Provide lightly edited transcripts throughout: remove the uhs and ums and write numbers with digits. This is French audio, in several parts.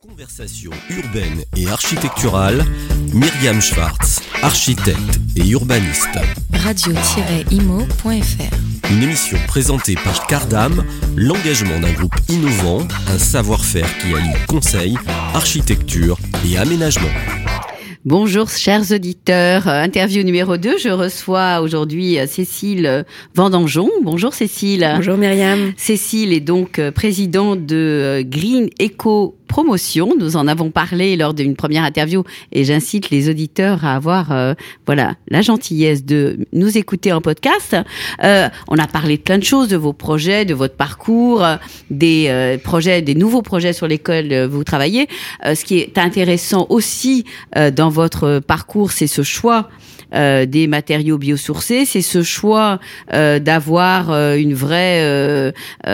Conversation urbaine et architecturale, Myriam Schwartz, architecte et urbaniste. Radio-imo.fr. Une émission présentée par Cardam, l'engagement d'un groupe innovant, un savoir-faire qui allie conseil, architecture et aménagement. Bonjour chers auditeurs, interview numéro 2, je reçois aujourd'hui Cécile Vendangeon. Bonjour Cécile. Bonjour Myriam. Cécile est donc présidente de Green Eco Promotion. Nous en avons parlé lors d'une première interview et j'incite les auditeurs à avoir la gentillesse de nous écouter en podcast. On a parlé de plein de choses, de vos projets, de votre parcours, des nouveaux projets sur lesquels vous travaillez. Ce qui est intéressant aussi dans votre parcours, c'est ce choix des matériaux biosourcés, c'est ce choix d'avoir un vrai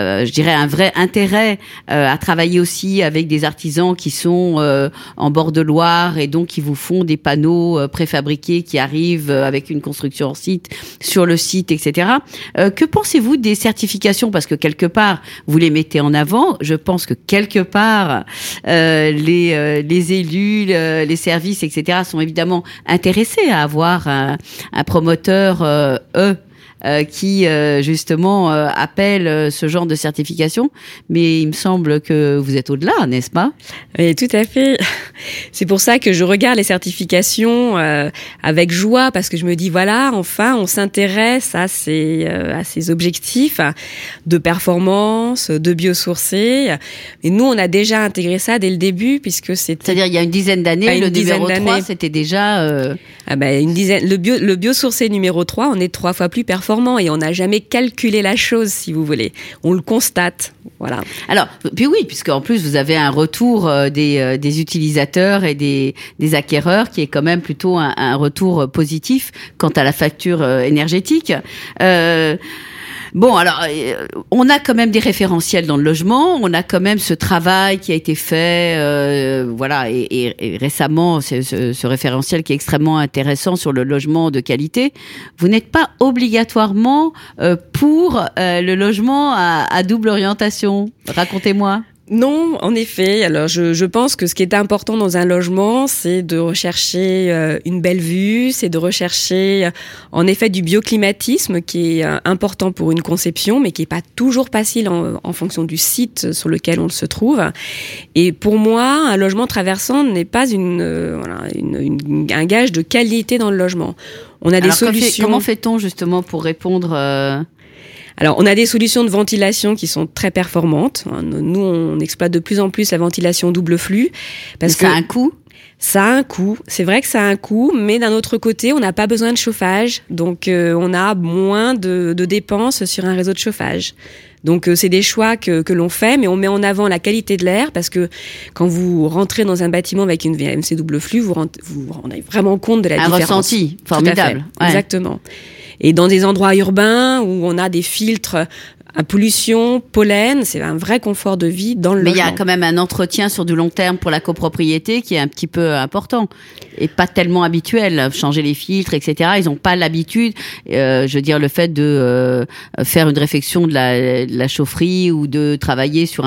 intérêt à travailler aussi avec des artisans qui sont en bord de Loire et donc qui vous font des panneaux préfabriqués qui arrivent avec une construction en site, sur le site, etc. Que pensez-vous des certifications? Parce que quelque part, vous les mettez en avant. Je pense que quelque part, les élus, les services, etc. sont évidemment intéressés à avoir un promoteur qui justement appelle ce genre de certification, mais il me semble que vous êtes au-delà, n'est-ce pas? Oui, tout à fait. C'est pour ça que je regarde les certifications avec joie, parce que je me dis voilà, enfin, on s'intéresse à ces objectifs de performance, de biosourcé. Et nous, on a déjà intégré ça dès le début, puisque c'était... C'est-à-dire il y a une dizaine d'années, le numéro 3, c'était déjà... Le biosourcé numéro 3, on est 3 fois plus performant et on n'a jamais calculé la chose, si vous voulez. On le constate, voilà. Alors, puis oui, puisqu'en plus vous avez un retour des utilisateurs et des acquéreurs qui est quand même plutôt un retour positif quant à la facture énergétique. Bon, alors, on a quand même des référentiels dans le logement, on a quand même ce travail qui a été fait, et récemment, c'est ce référentiel qui est extrêmement intéressant sur le logement de qualité. Vous n'êtes pas obligatoirement pour le logement à double orientation. Racontez-moi. Non, en effet. Alors, je pense que ce qui est important dans un logement, c'est de rechercher une belle vue, c'est de rechercher, en effet, du bioclimatisme qui est important pour une conception, mais qui est pas toujours facile en fonction du site sur lequel on se trouve. Et pour moi, un logement traversant n'est pas un gage de qualité dans le logement. On a des solutions. Comment fait-on justement pour répondre Alors, on a des solutions de ventilation qui sont très performantes. Nous, on exploite de plus en plus la ventilation double flux. Parce que ça a un coût ? Ça a un coût. C'est vrai que ça a un coût, mais d'un autre côté, on n'a pas besoin de chauffage. Donc, on a moins de dépenses sur un réseau de chauffage. Donc, c'est des choix que l'on fait, mais on met en avant la qualité de l'air parce que quand vous rentrez dans un bâtiment avec une VMC double flux, vous rendez vraiment compte de la différence. Un ressenti formidable. Ouais. Exactement. Et dans des endroits urbains où on a des filtres à pollution, pollen, c'est un vrai confort de vie dans le logement. Mais il y a quand même un entretien sur du long terme pour la copropriété qui est un petit peu important et pas tellement habituel. Changer les filtres, etc. Ils n'ont pas l'habitude. Le fait de faire une réfection de la chaufferie ou de travailler sur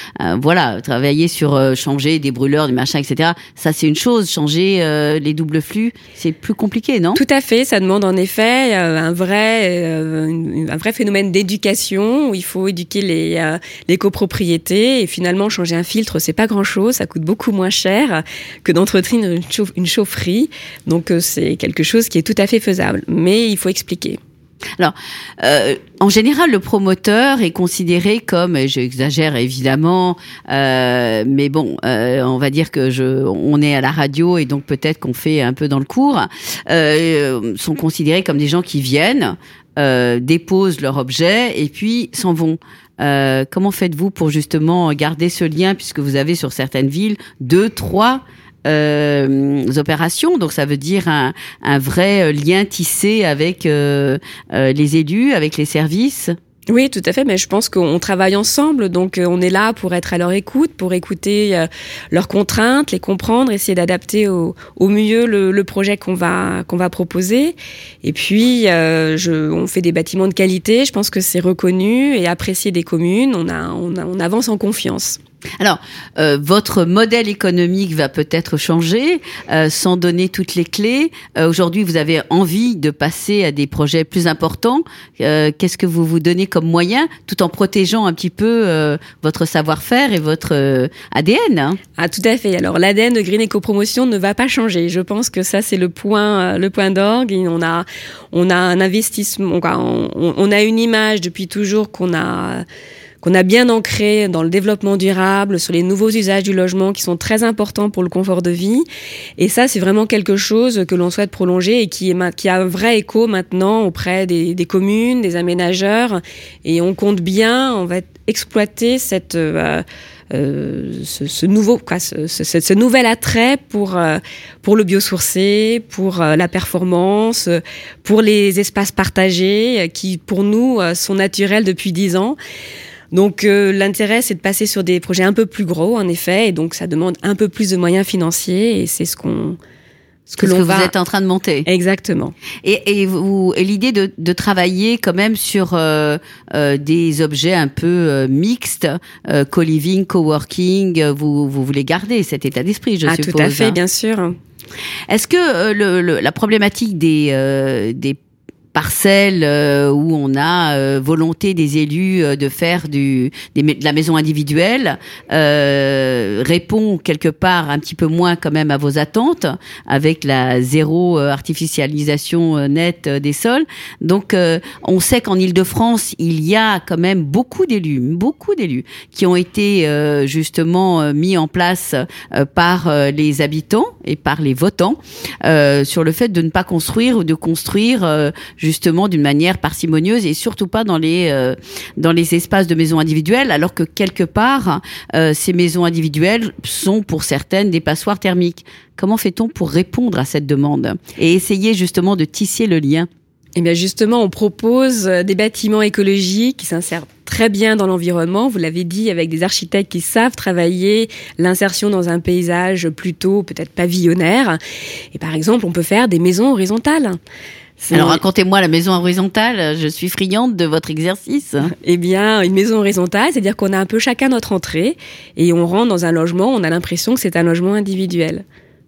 changer des brûleurs, des machins, etc. Ça, c'est une chose. Changer les doubles flux, c'est plus compliqué, non? Tout à fait. Ça demande en effet un vrai phénomène d'éducation où il faut éduquer les copropriétés et finalement changer un filtre, c'est pas grand-chose, ça coûte beaucoup moins cher que d'entretenir une chaufferie. Donc c'est quelque chose qui est tout à fait faisable, mais il faut expliquer. Alors, en général, le promoteur est considéré comme, et j'exagère évidemment, mais bon, on va dire que on est à la radio et donc peut-être qu'on fait un peu dans le cours, sont considérés comme des gens qui viennent, déposent leur objet et puis s'en vont. Comment faites-vous pour justement garder ce lien, puisque vous avez sur certaines villes 2, 3 opérations, donc ça veut dire un vrai lien tissé avec les élus, avec les services? Oui, tout à fait, mais je pense qu'on travaille ensemble, donc on est là pour être à leur écoute, pour écouter leurs contraintes, les comprendre, essayer d'adapter au mieux le projet qu'on va proposer. Et puis, on fait des bâtiments de qualité, je pense que c'est reconnu et apprécié des communes, on avance en confiance. Alors, votre modèle économique va peut-être changer, sans donner toutes les clés. Aujourd'hui, vous avez envie de passer à des projets plus importants. Qu'est-ce que vous donnez comme moyen, tout en protégeant un petit peu votre savoir-faire et votre ADN, hein? Ah, tout à fait. Alors, l'ADN de Green Eco Promotion ne va pas changer. Je pense que ça, c'est le point d'orgue. Et on a un investissement, on a une image depuis toujours qu'on a bien ancré dans le développement durable, sur les nouveaux usages du logement qui sont très importants pour le confort de vie. Et ça, c'est vraiment quelque chose que l'on souhaite prolonger et qui a un vrai écho maintenant auprès des communes, des aménageurs. Et on compte bien, on va exploiter ce nouvel attrait pour le biosourcé, pour la performance, pour les espaces partagés qui, pour nous, sont naturels depuis 10 ans. Donc l'intérêt, c'est de passer sur des projets un peu plus gros, en effet, et donc ça demande un peu plus de moyens financiers, et c'est ce que vous êtes en train de monter. Exactement. Et l'idée de travailler quand même sur des objets un peu mixtes, co-living, co-working, vous voulez garder cet état d'esprit, je suppose. Ah, tout à fait, bien sûr. Est-ce que la problématique des parcelles où on a volonté des élus de faire de la maison individuelle répond quelque part un petit peu moins quand même à vos attentes avec la zéro artificialisation nette des sols. Donc on sait qu'en Île-de-France il y a quand même beaucoup d'élus qui ont été justement mis en place par les habitants et par les votants sur le fait de ne pas construire ou de construire justement d'une manière parcimonieuse et surtout pas dans les espaces de maisons individuelles, alors que quelque part ces maisons individuelles sont pour certaines des passoires thermiques. Comment fait-on pour répondre à cette demande et essayer justement de tisser le lien? Eh bien justement, on propose des bâtiments écologiques qui s'insèrent très bien dans l'environnement. Vous l'avez dit, avec des architectes qui savent travailler l'insertion dans un paysage plutôt peut-être pavillonnaire. Et par exemple, on peut faire des maisons horizontales. Alors racontez-moi la maison horizontale, je suis friande de votre exercice. Eh bien, une maison horizontale, c'est-à-dire qu'on a un peu chacun notre entrée et on rentre dans un logement, on a l'impression que c'est un logement individuel.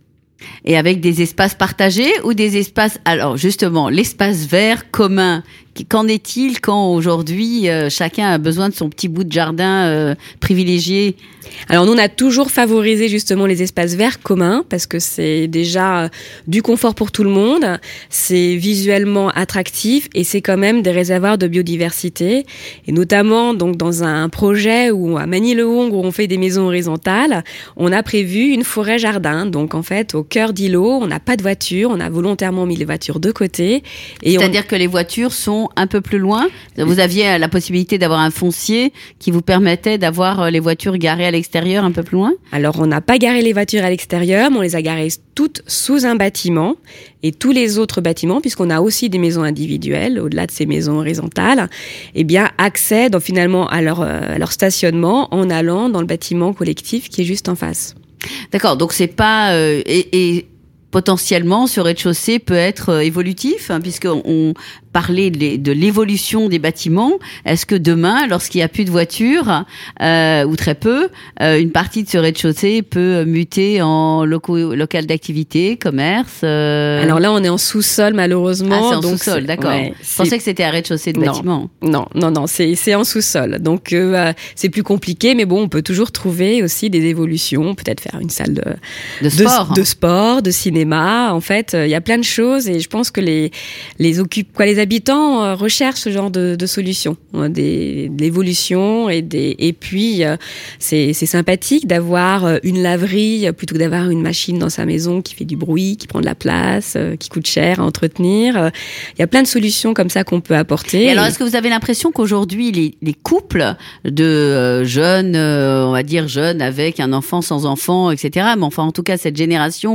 Et avec des espaces partagés ou des espaces... Alors justement, l'espace vert commun, qu'en est-il quand aujourd'hui chacun a besoin de son petit bout de jardin privilégié? Alors nous, on a toujours favorisé justement les espaces verts communs parce que c'est déjà du confort pour tout le monde, c'est visuellement attractif et c'est quand même des réservoirs de biodiversité. Et notamment donc dans un projet à Magny-le-Hongre où on fait des maisons horizontales, on a prévu une forêt jardin. Donc en fait, au cœur d'îlot, on n'a pas de voitures, on a volontairement mis les voitures de côté. C'est-à-dire que les voitures sont un peu plus loin. Vous aviez la possibilité d'avoir un foncier qui vous permettait d'avoir les voitures garées à l'extérieur un peu plus loin? Alors, on n'a pas garé les voitures à l'extérieur, mais on les a garées toutes sous un bâtiment. Et tous les autres bâtiments, puisqu'on a aussi des maisons individuelles, au-delà de ces maisons horizontales, eh bien, accèdent finalement à leur stationnement en allant dans le bâtiment collectif qui est juste en face. D'accord, donc c'est pas... et potentiellement, ce rez-de-chaussée peut être évolutif, hein, puisqu'on parlait de l'évolution des bâtiments. Est-ce que demain, lorsqu'il n'y a plus de voitures, ou très peu, une partie de ce rez-de-chaussée peut muter en local d'activité, commerce Alors là, on est en sous-sol, malheureusement. Ah, c'est en sous-sol, d'accord. Ouais, je pensais que c'était un rez-de-chaussée de bâtiment. Non, c'est en sous-sol. Donc, c'est plus compliqué, mais bon, on peut toujours trouver aussi des évolutions, peut-être faire une salle de sport, de cinéma. En fait, il y a plein de choses et je pense que les habitants recherchent ce genre de solutions, de l'évolution et puis c'est sympathique d'avoir une laverie plutôt que d'avoir une machine dans sa maison qui fait du bruit, qui prend de la place, qui coûte cher à entretenir. Il y a plein de solutions comme ça qu'on peut apporter. Et alors, est-ce que vous avez l'impression qu'aujourd'hui les couples de jeunes, on va dire jeunes avec un enfant, sans enfant, etc., mais enfin en tout cas cette génération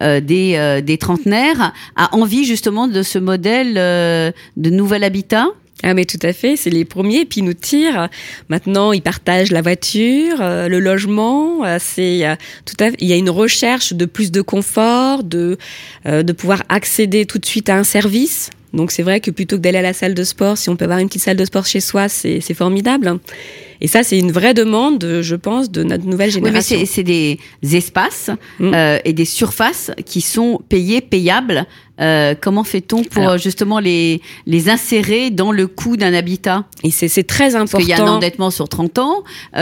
des trentenaires a envie justement de ce modèle de nouvel habitat? Ah mais tout à fait, c'est les premiers, puis ils nous tirent. Maintenant, ils partagent la voiture, le logement. Il y a une recherche de plus de confort, de pouvoir accéder tout de suite à un service. Donc c'est vrai que plutôt que d'aller à la salle de sport, si on peut avoir une petite salle de sport chez soi, c'est formidable. Et ça, c'est une vraie demande, je pense, de notre nouvelle génération. Oui, mais c'est des espaces et des surfaces qui sont payables. Comment fait-on pour justement les insérer dans le coût d'un habitat? Et c'est très important. Parce qu'il y a un endettement sur 30 ans.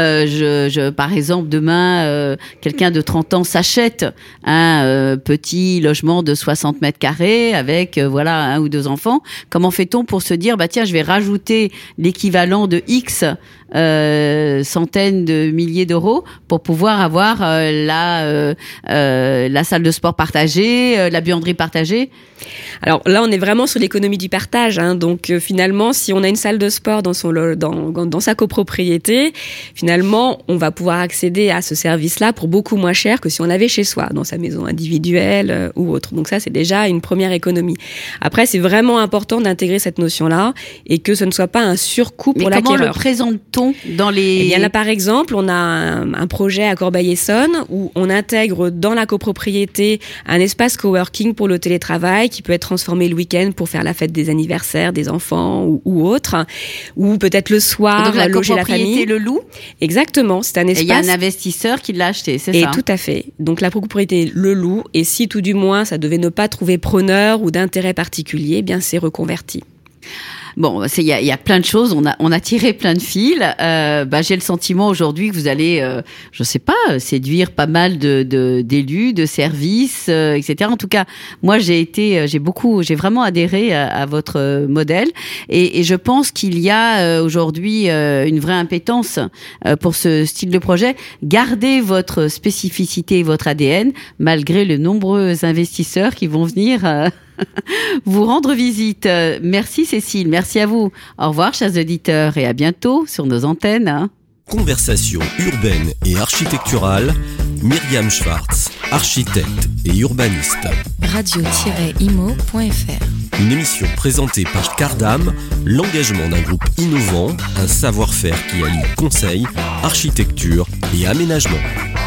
Par exemple, demain, quelqu'un de 30 ans s'achète un petit logement de 60 mètres carrés avec un ou deux enfants. Comment fait-on pour se dire, tiens, je vais rajouter l'équivalent de X centaines de milliers d'euros pour pouvoir avoir la salle de sport partagée, la buanderie partagée? Alors là, on est vraiment sur l'économie du partage. Donc finalement, si on a une salle de sport dans sa copropriété, finalement, on va pouvoir accéder à ce service-là pour beaucoup moins cher que si on l'avait chez soi, dans sa maison individuelle ou autre. Donc ça, c'est déjà une première économie. Après, c'est vraiment important d'intégrer cette notion-là et que ce ne soit pas un surcoût pour l'acquéreur. Comment le présente-t-on dans les... Eh bien là, par exemple, on a un projet à Corbeil-Essonnes où on intègre dans la copropriété un espace coworking pour le télétravail qui peut être transformé le week-end pour faire la fête des anniversaires des enfants ou autre, ou peut-être le soir loger la famille. Le loue. Exactement, c'est un espace. Et il y a un investisseur qui l'a acheté, c'est ça? Et tout à fait. Donc la copropriété le loue, et si tout du moins ça devait ne pas trouver preneur ou d'intérêt particulier, eh bien c'est reconverti. Bon, il y a plein de choses. On a tiré plein de fils. J'ai le sentiment aujourd'hui que vous allez, je sais pas, séduire pas mal d'élus, de services, etc. En tout cas, moi j'ai vraiment adhéré à votre modèle, et je pense qu'il y a aujourd'hui une vraie impétence pour ce style de projet. Gardez votre spécificité et votre ADN malgré les nombreux investisseurs qui vont venir. Vous rendre visite. Merci Cécile, merci à vous. Au revoir chers auditeurs et à bientôt sur nos antennes. Conversation urbaine et architecturale, Myriam Schwartz, architecte et urbaniste. Radio-imo.fr. Une émission présentée par Cardam, l'engagement d'un groupe innovant, un savoir-faire qui allie conseil, architecture et aménagement.